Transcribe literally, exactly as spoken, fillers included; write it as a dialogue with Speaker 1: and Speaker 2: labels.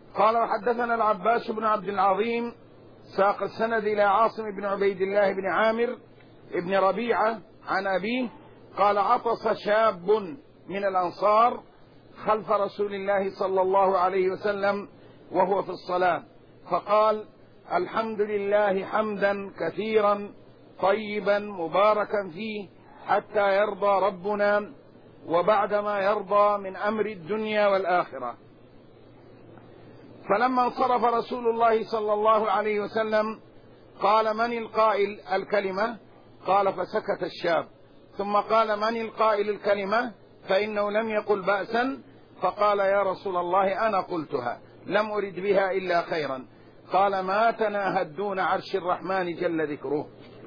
Speaker 1: قال وحدثنا العباس بن عبد العظيم ساق السند إلى عاصم بن عبيد الله بن عامر ابن ربيعة عن أبيه قال عطس شاب من الأنصار خلف رسول الله صلى الله عليه وسلم وهو في الصلاة فقال الحمد لله حمدا كثيرا طيبا مباركا فيه حتى يرضى ربنا وبعدما يرضى من أمر الدنيا والآخرة. فلما انصرف رسول الله صلى الله عليه وسلم قال من القائل الكلمة؟ قال فسكت الشاب، ثم قال من القائل الكلمة؟ فإنه لم يقل بأسا، فقال يا رسول الله أنا قلتها لم أرد بها إلا خيرا. قال ما تناهد دون عرش الرحمن جل ذكره.